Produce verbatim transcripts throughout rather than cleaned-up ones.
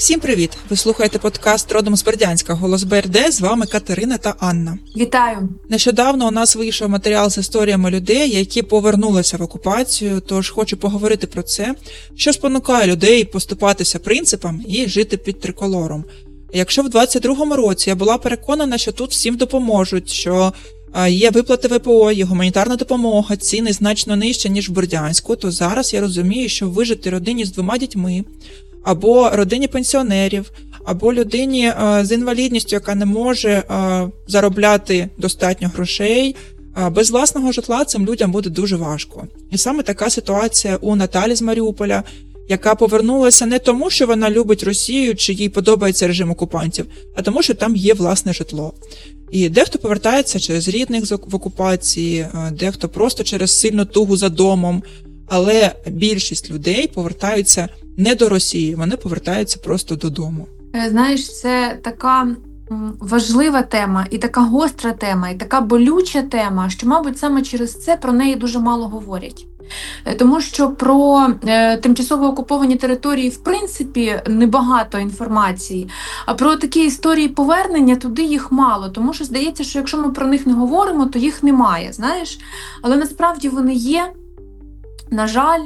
Всім привіт! Ви слухаєте подкаст «Родом з Бердянська. Голос БРД». З вами Катерина та Анна. Вітаю! Нещодавно у нас вийшов матеріал з історіями людей, які повернулися в окупацію, тож хочу поговорити про це, що спонукає людей поступатися принципам і жити під триколором. Якщо в двадцять другому році я була переконана, що тут всім допоможуть, що є виплати ВПО, є гуманітарна допомога, ціни значно нижче, ніж в Бердянську, то зараз я розумію, що вижити родині з двома дітьми, або родині пенсіонерів, або людині а, з інвалідністю, яка не може а, заробляти достатньо грошей, а, без власного житла цим людям буде дуже важко. І саме така ситуація у Наталі з Маріуполя, яка повернулася не тому, що вона любить Росію, чи їй подобається режим окупантів, а тому, що там є власне житло. І дехто повертається через рідних в окупації, дехто просто через сильну тугу за домом, але більшість людей повертаються не до Росії, вони повертаються просто додому. Знаєш, це така важлива тема, і така гостра тема, і така болюча тема, що, мабуть, саме через це про неї дуже мало говорять. Тому що про е, тимчасово окуповані території, в принципі, небагато інформації, а про такі історії повернення туди їх мало, тому що здається, що якщо ми про них не говоримо, то їх немає, знаєш? Але насправді вони є. На жаль,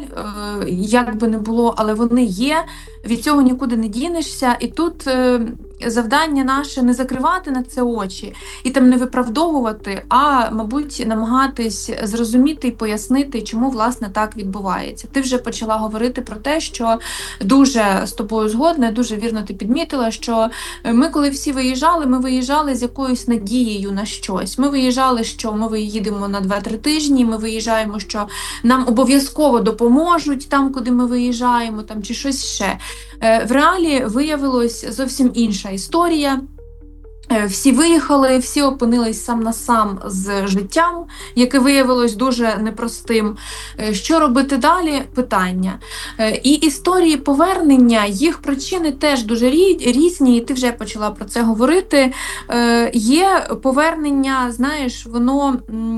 як би не було, але вони є, від цього нікуди не дінешся. І тут завдання наше не закривати на це очі і там не виправдовувати, а, мабуть, намагатись зрозуміти і пояснити, чому, власне, так відбувається. Ти вже почала говорити про те, що дуже з тобою згодна, дуже вірно ти підмітила, що ми, коли всі виїжджали, ми виїжджали з якоюсь надією на щось. Ми виїжджали, що ми виїдемо на два-три тижні, ми виїжджаємо, що нам обов'язково допоможуть там, куди ми виїжджаємо, там, чи щось ще. В реалі виявилось зовсім інша історія. Всі виїхали, всі опинились сам на сам з життям, яке виявилось дуже непростим. Що робити далі? Питання. І історії повернення, їх причини теж дуже різні, і ти вже почала про це говорити. Є повернення, знаєш, воно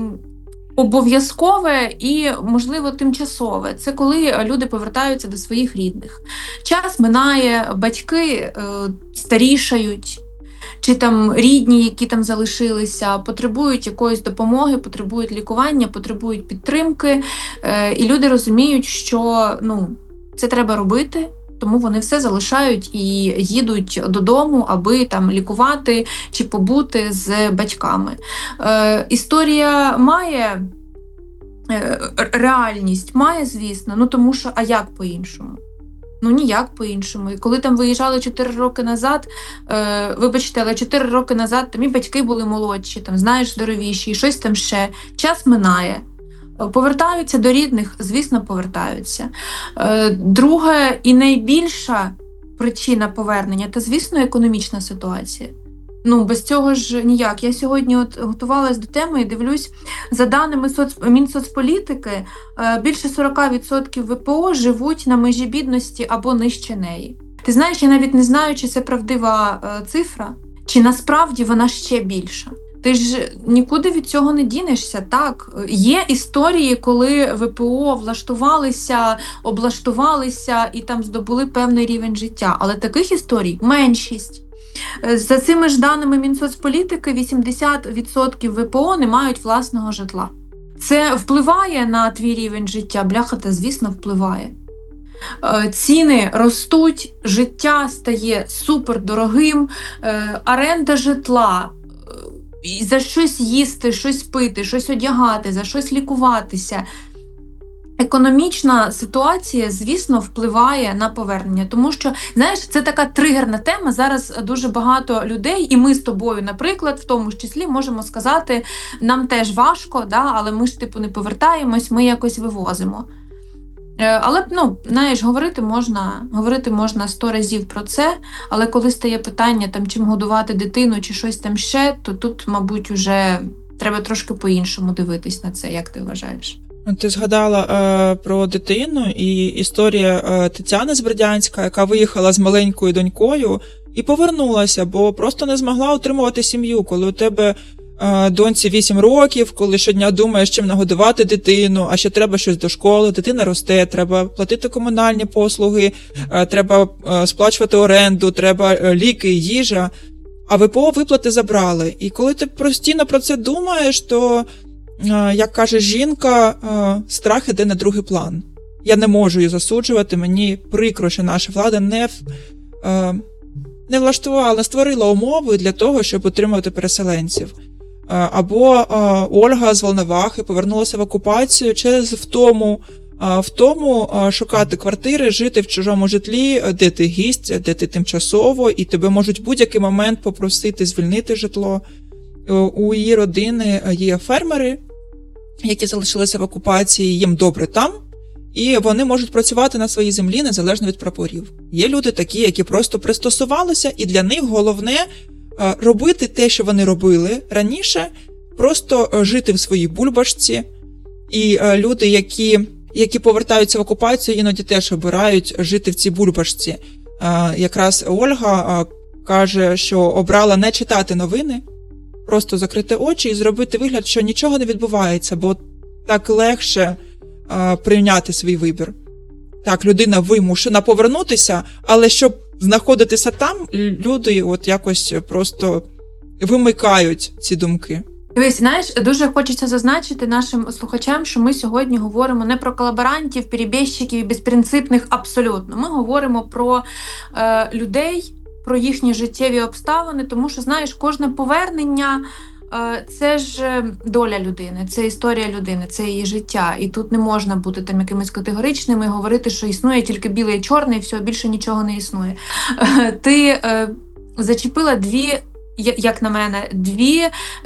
обов'язкове і, можливо, тимчасове. Це коли люди повертаються до своїх рідних. Час минає, батьки е, старішають, чи там рідні, які там залишилися, потребують якоїсь допомоги, потребують лікування, потребують підтримки. Е, і люди розуміють, що ну, це треба робити, тому вони все залишають і їдуть додому, аби там лікувати чи побути з батьками. Е, історія має е, реальність, має, звісно, ну тому що, а як по-іншому? Ну ніяк по-іншому. І коли там виїжджали чотири роки назад, е, вибачте, але чотири роки назад там і батьки були молодші, там, знаєш, здоровіші, і щось там ще. Час минає. Повертаються до рідних, звісно, повертаються. Друга і найбільша причина повернення – це, звісно, економічна ситуація. Ну, без цього ж ніяк. Я сьогодні от готувалась до теми і дивлюсь, за даними соц... Мінсоцполітики, більше сорок відсотків ВПО живуть на межі бідності або нижче неї. Ти знаєш, я навіть не знаю, чи це правдива цифра, чи насправді вона ще більша. Ти ж нікуди від цього не дінешся, так? Є історії, коли ВПО влаштувалися, облаштувалися і там здобули певний рівень життя, але таких історій меншість. За цими ж даними Мінсоцполітики, вісімдесят відсотків ВПО не мають власного житла. Це впливає на твій рівень життя? Бляха, та, звісно, впливає. Ціни ростуть, життя стає супердорогим, оренда житла, за щось їсти, щось пити, щось одягати, за щось лікуватися. Економічна ситуація, звісно, впливає на повернення, тому що, знаєш, це така тригерна тема, зараз дуже багато людей, і ми з тобою, наприклад, в тому ж числі, можемо сказати, нам теж важко, да, але ми ж, типу, не повертаємось, ми якось вивозимо. Але, ну, знаєш, говорити можна, говорити можна сто разів про це, але коли стає питання, там, чим годувати дитину чи щось там ще, то тут, мабуть, уже треба трошки по-іншому дивитись на це, як ти вважаєш? Ти згадала е, про дитину і історія е, Тетяни з Бердянська, яка виїхала з маленькою донькою і повернулася, бо просто не змогла утримувати сім'ю, коли у тебе доньці вісім років, коли щодня думаєш, чим нагодувати дитину, а ще треба щось до школи, дитина росте, треба платити комунальні послуги, треба сплачувати оренду, треба ліки, їжа, а ВПО виплати забрали. І коли ти постійно про це думаєш, то, як каже жінка, страх іде на другий план. Я не можу її засуджувати, мені прикро, що наша влада не, не влаштувала, не створила умови для того, щоб утримувати переселенців. Або Ольга з Волновахи повернулася в окупацію через втому, втому шукати квартири, жити в чужому житлі, де ти гість, де ти тимчасово, і тебе можуть в будь-який момент попросити звільнити житло. У її родини є фермери, які залишилися в окупації, їм добре там, і вони можуть працювати на своїй землі незалежно від прапорів. Є люди такі, які просто пристосувалися, і для них головне робити те, що вони робили раніше, просто жити в своїй бульбашці. І люди, які, які повертаються в окупацію, іноді теж обирають жити в цій бульбашці. Якраз Ольга каже, що обрала не читати новини, просто закрити очі і зробити вигляд, що нічого не відбувається, бо так легше прийняти свій вибір. Так, людина вимушена повернутися, але щоб знаходитися там, люди от якось просто вимикають ці думки. Дивись, знаєш, дуже хочеться зазначити нашим слухачам, що ми сьогодні говоримо не про колаборантів, перебіжчиків і безпринципних абсолютно. Ми говоримо про е, людей, про їхні життєві обставини, тому що, знаєш, кожне повернення е, – це ж доля людини, це історія людини, це її життя. І тут не можна бути там якимись категоричними і говорити, що існує тільки біле і чорне, і все, більше нічого не існує. Е, ти е, зачепила дві, як на мене, дві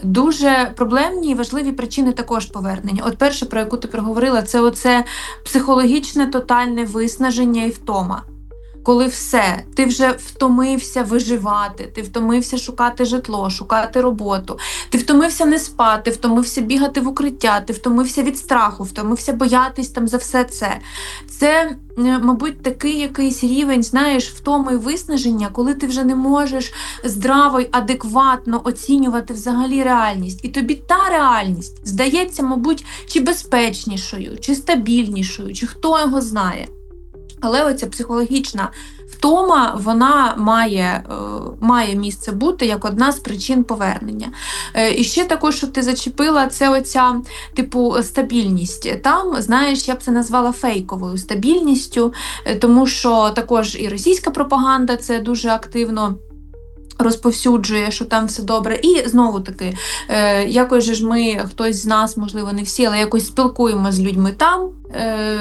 дуже проблемні і важливі причини також повернення. От перше, про яку ти проговорила, це оце психологічне тотальне виснаження і втома. Коли все, ти вже втомився виживати, ти втомився шукати житло, шукати роботу, ти втомився не спати, втомився бігати в укриття, ти втомився від страху, втомився боятись там за все це. Це, мабуть, такий якийсь рівень, знаєш, втоми і виснаження, коли ти вже не можеш здраво й адекватно оцінювати взагалі реальність. І тобі та реальність здається, мабуть, чи безпечнішою, чи стабільнішою, чи хто його знає. Але оця психологічна втома, вона має, е, має місце бути як одна з причин повернення. Е, і ще також, що ти зачепила, це оця, типу, стабільність. Там, знаєш, я б це назвала фейковою стабільністю, е, тому що також і російська пропаганда це дуже активно розповсюджує, що там все добре. І знову-таки, е, якось же ж ми, хтось з нас, можливо, не всі, але якось спілкуємо з людьми там, е,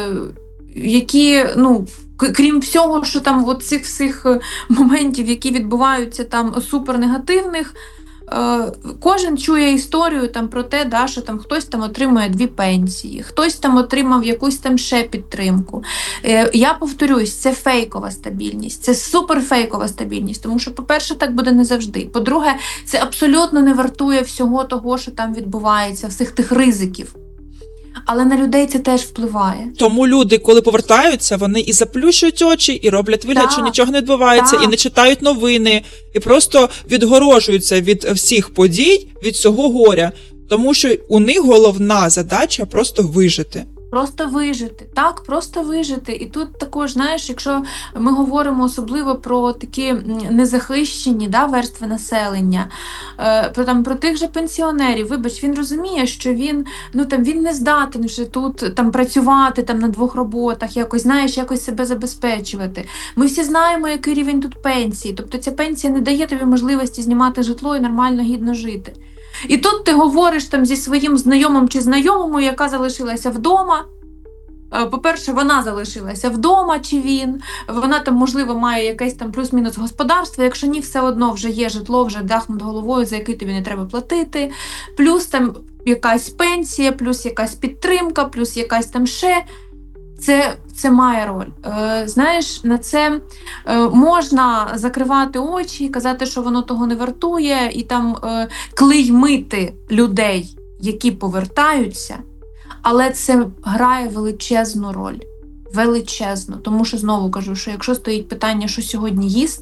які, ну, крім всього, що там от цих всіх моментів, які відбуваються там супернегативних, е, кожен чує історію там про те, да, що там хтось там отримує дві пенсії, хтось там отримав якусь там ще підтримку. Е, я повторюсь, це фейкова стабільність, це суперфейкова стабільність, тому що, по-перше, так буде не завжди. По-друге, це абсолютно не вартує всього того, що там відбувається, всіх тих ризиків. Але на людей це теж впливає. Тому люди, коли повертаються, вони і заплющують очі, і роблять вигляд, так, що нічого не відбувається, так, і не читають новини, і просто відгорожуються від всіх подій, від цього горя. Тому що у них головна задача просто вижити. Просто вижити, так, просто вижити. І тут також, знаєш, якщо ми говоримо особливо про такі незахищені, да, верстви населення, е, про, там, про тих же пенсіонерів, вибач, він розуміє, що він, ну, там, він не здатен вже тут там, працювати там, на двох роботах, якось, знаєш, якось себе забезпечувати. Ми всі знаємо, який рівень тут пенсії, тобто ця пенсія не дає тобі можливості знімати житло і нормально, гідно жити. І тут ти говориш там зі своїм знайомим чи знайомою, яка залишилася вдома. По-перше, вона залишилася вдома, чи він. Вона там, можливо, має якесь там плюс-мінус господарство. Якщо ні, все одно вже є житло, вже дах над головою, за який тобі не треба платити. Плюс там якась пенсія, плюс якась підтримка, плюс якась там ще. Це, це має роль. Е, знаєш, на це е, можна закривати очі і казати, що воно того не вартує, і там е, клеймити людей, які повертаються, але це грає величезну роль. Величезну. Тому що, знову кажу, що якщо стоїть питання, що сьогодні їсти,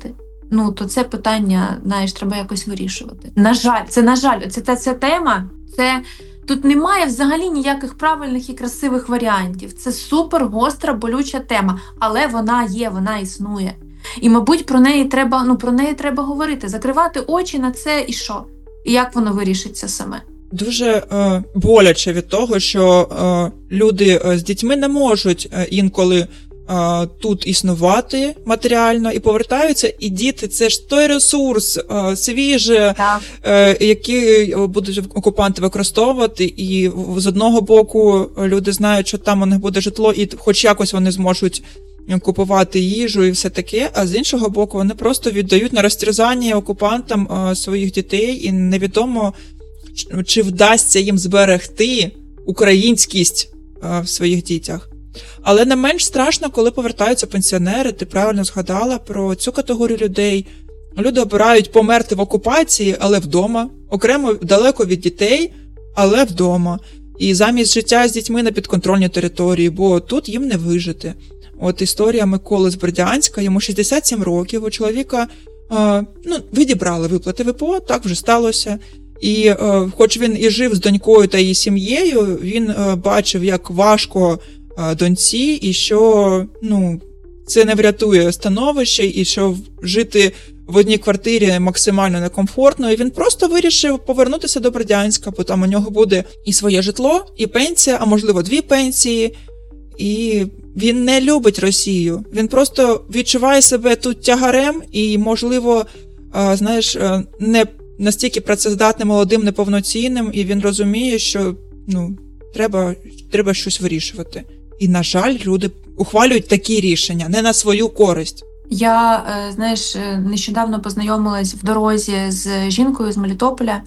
ну, то це питання, знаєш, треба якось вирішувати. На жаль, це, на жаль, це та ця тема, це тут немає взагалі ніяких правильних і красивих варіантів. Це супер гостра, болюча тема, але вона є, вона існує. І, мабуть, про неї треба, ну, про неї треба говорити, закривати очі на це і що? І як воно вирішиться саме? Дуже е, боляче від того, що е, люди з дітьми не можуть е, інколи е, тут існувати матеріально і повертаються, і діти – це ж той ресурс е, свіжий, е, який будуть окупанти використовувати, і з одного боку люди знають, що там у них буде житло, і хоч якось вони зможуть купувати їжу і все таке, а з іншого боку вони просто віддають на розтерзання окупантам е, своїх дітей, і невідомо, чи вдасться їм зберегти українськість е, в своїх дітях. Але не менш страшно, коли повертаються пенсіонери. Ти правильно згадала про цю категорію людей. Люди обирають померти в окупації, але вдома. Окремо, далеко від дітей, але вдома. І замість життя з дітьми на підконтрольній території, бо тут їм не вижити. От історія Миколи з Бердянська, йому шістдесят сім років, у чоловіка е, ну, відібрали виплати ВПО, так вже сталося. І е, хоч він і жив з донькою та її сім'єю, він е, бачив, як важко е, доньці, і що ну, це не врятує становище, і що жити в одній квартирі максимально некомфортно. І він просто вирішив повернутися до Бердянська, бо там у нього буде і своє житло, і пенсія, а можливо дві пенсії. І він не любить Росію. Він просто відчуває себе тут тягарем і, можливо, е, знаєш, е, не настільки працездатним, молодим, неповноцінним, і він розуміє, що ну, треба, треба щось вирішувати. І, на жаль, люди ухвалюють такі рішення, не на свою користь. Я, знаєш, нещодавно познайомилась в дорозі з жінкою з Мелітополя.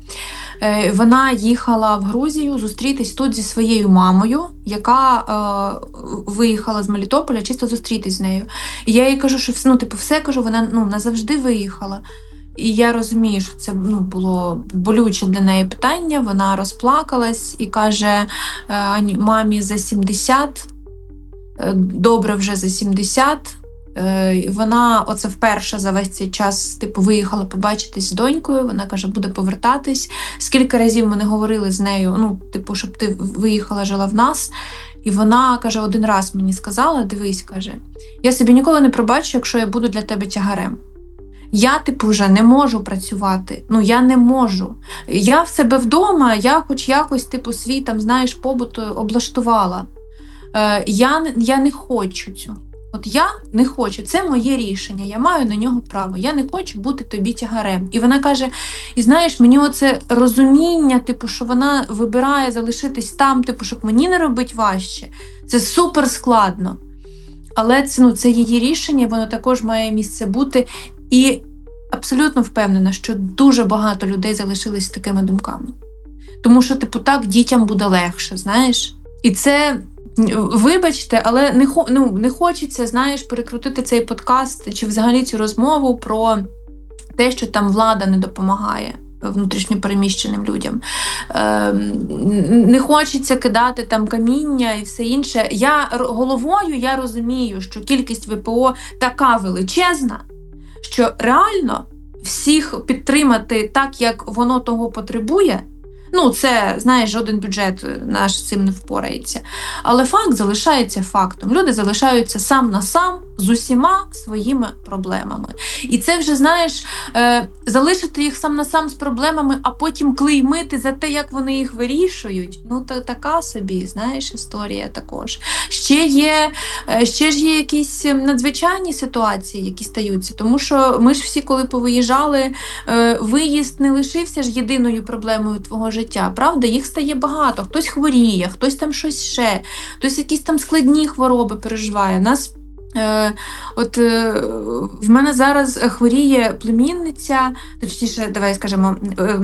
Вона їхала в Грузію зустрітись тут зі своєю мамою, яка е, виїхала з Мелітополя, чисто зустрітись з нею. І я їй кажу, що ну, типу, все кажу, вона ну, назавжди виїхала. І я розумію, що це ну, було болюче для неї питання. Вона розплакалась і каже е, мамі за сімдесят, е, добре вже за сімдесят. Е, вона оце вперше за весь цей час типу, виїхала побачитись з донькою. Вона каже, буде повертатись. Скільки разів ми не говорили з нею, ну, типу, щоб ти виїхала, жила в нас. І вона, каже, один раз мені сказала, дивись, каже, я собі ніколи не пробачу, якщо я буду для тебе тягарем. Я, типу, вже не можу працювати. Ну, я не можу. Я в себе вдома, я хоч якось, типу, свій, там, знаєш, побут облаштувала. Е, я, я не хочу цього. От я не хочу, це моє рішення, я маю на нього право, я не хочу бути тобі тягарем. І вона каже, і знаєш, мені оце розуміння, типу, що вона вибирає залишитись там, типу, щоб мені не робити важче, це супер складно. Але це, ну, це її рішення, воно також має місце бути. І абсолютно впевнена, що дуже багато людей залишились з такими думками. Тому що, типу, так дітям буде легше, знаєш. І це, вибачте, але не, ну, не хочеться, знаєш, перекрутити цей подкаст чи взагалі цю розмову про те, що там влада не допомагає внутрішньопереміщеним людям. Е, не хочеться кидати там каміння і все інше. Я головою я розумію, що кількість ВПО така величезна, що реально всіх підтримати так, як воно того потребує, ну, це, знаєш, жоден бюджет наш з цим не впорається. Але факт залишається фактом. Люди залишаються сам на сам з усіма своїми проблемами. І це вже, знаєш, е, залишити їх сам на сам з проблемами, а потім клеймити за те, як вони їх вирішують. Ну, та, така собі, знаєш, історія також. Ще є, ще ж є якісь надзвичайні ситуації, які стаються. Тому що ми ж всі, коли повиїжджали, е, виїзд не лишився ж єдиною проблемою твого життя, правда? Їх стає багато. Хтось хворіє, хтось там щось ще, хтось якісь там складні хвороби переживає. Нас Е, от е, в мене зараз хворіє племінниця, точніше, давай скажемо, е,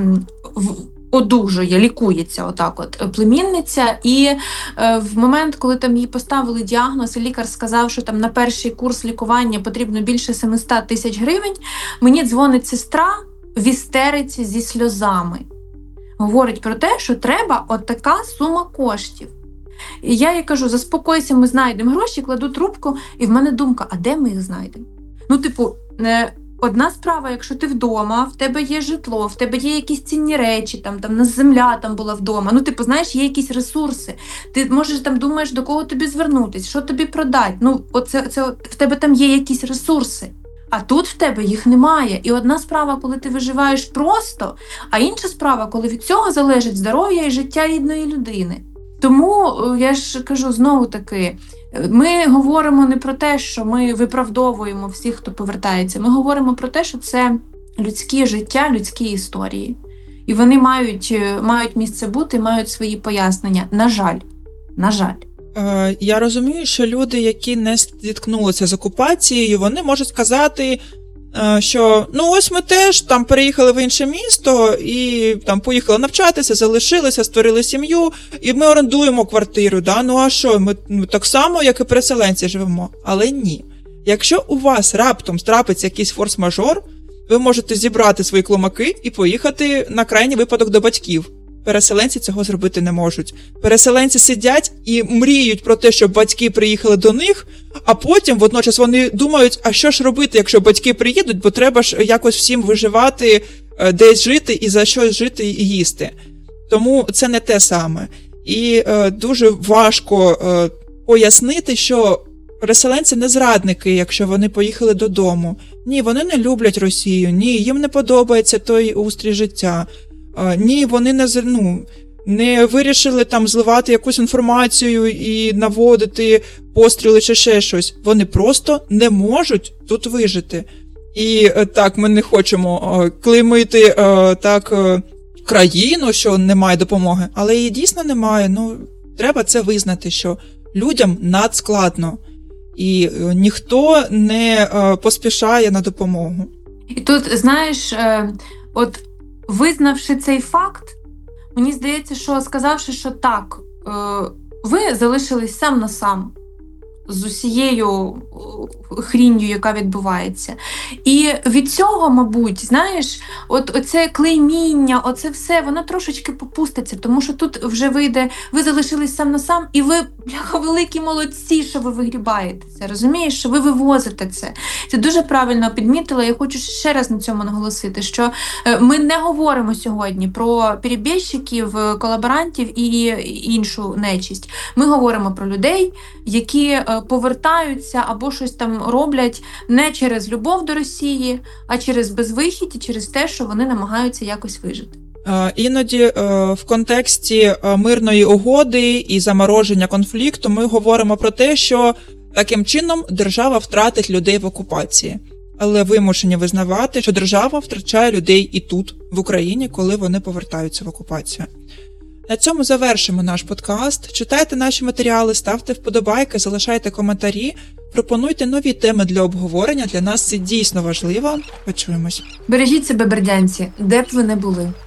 одужує, лікується отак от племінниця, і е, в момент, коли там їй поставили діагноз, і лікар сказав, що там на перший курс лікування потрібно більше сімсот тисяч гривень, мені дзвонить сестра в істериці зі сльозами. Говорить про те, що треба от така сума коштів. І я їй кажу, заспокойся, ми знайдемо гроші, кладу трубку, і в мене думка, а де ми їх знайдемо? Ну, типу, Одна справа, якщо ти вдома, в тебе є житло, в тебе є якісь цінні речі, там, там земля там була вдома, ну, типу, знаєш, є якісь ресурси. Ти можеш там думаєш, до кого тобі звернутися, що тобі продати. Ну, оце, це, в тебе там є якісь ресурси. А тут в тебе їх немає. І одна справа, коли ти виживаєш просто, а інша справа, коли від цього залежить здоров'я і життя рідної людини. Тому, я ж кажу, знову-таки, ми говоримо не про те, що ми виправдовуємо всіх, хто повертається. Ми говоримо про те, що це людське життя, людські історії. І вони мають, мають місце бути, мають свої пояснення. На жаль. На жаль. Я розумію, що люди, які не зіткнулися з окупацією, вони можуть сказати, що ну ось ми теж там переїхали в інше місто і там поїхали навчатися, залишилися, створили сім'ю, і ми орендуємо квартиру, да? Ну а що, ми, ми так само, як і переселенці живемо. Але ні. Якщо у вас раптом трапиться якийсь форс-мажор, ви можете зібрати свої клумаки і поїхати на крайній випадок до батьків. Переселенці цього зробити не можуть. Переселенці сидять і мріють про те, щоб батьки приїхали до них, а потім водночас вони думають, а що ж робити, якщо батьки приїдуть, бо треба ж якось всім виживати, десь жити і за щось жити і їсти. Тому це не те саме. І е, дуже важко е, пояснити, що переселенці не зрадники, якщо вони поїхали додому. Ні, вони не люблять Росію, ні, їм не подобається той устрій життя. Ні, вони не, ну, не вирішили там зливати якусь інформацію і наводити постріли чи ще щось. Вони просто не можуть тут вижити. І так, ми не хочемо клеймити так країну, що немає допомоги, але її дійсно немає. Ну, треба це визнати, що людям надскладно. І ніхто не поспішає на допомогу. І тут, знаєш, от визнавши цей факт, мені здається, що сказавши, що так, ви залишились сам на сам з усією хрінню, яка відбувається. І від цього, мабуть, знаєш, от оце клейміння, оце все, воно трошечки попуститься, тому що тут вже вийде, ви залишились сам на сам, і ви, бляха, великі молодці, що ви вигрібаєте це, розумієш, що ви вивозите це. Це дуже правильно підмітила, я хочу ще раз на цьому наголосити, що ми не говоримо сьогодні про перебіжчиків, колаборантів і іншу нечисть. Ми говоримо про людей, які повертаються або щось там роблять не через любов до Росії, а через безвихідь і через те, що вони намагаються якось вижити. Іноді в контексті мирної угоди і замороження конфлікту ми говоримо про те, що таким чином держава втратить людей в окупації. Але вимушені визнавати, що держава втрачає людей і тут, в Україні, коли вони повертаються в окупацію. На цьому завершимо наш подкаст. Читайте наші матеріали, ставте вподобайки, залишайте коментарі, пропонуйте нові теми для обговорення. Для нас це дійсно важливо. Почуємось. Бережіть себе, бердянці, де б ви не були.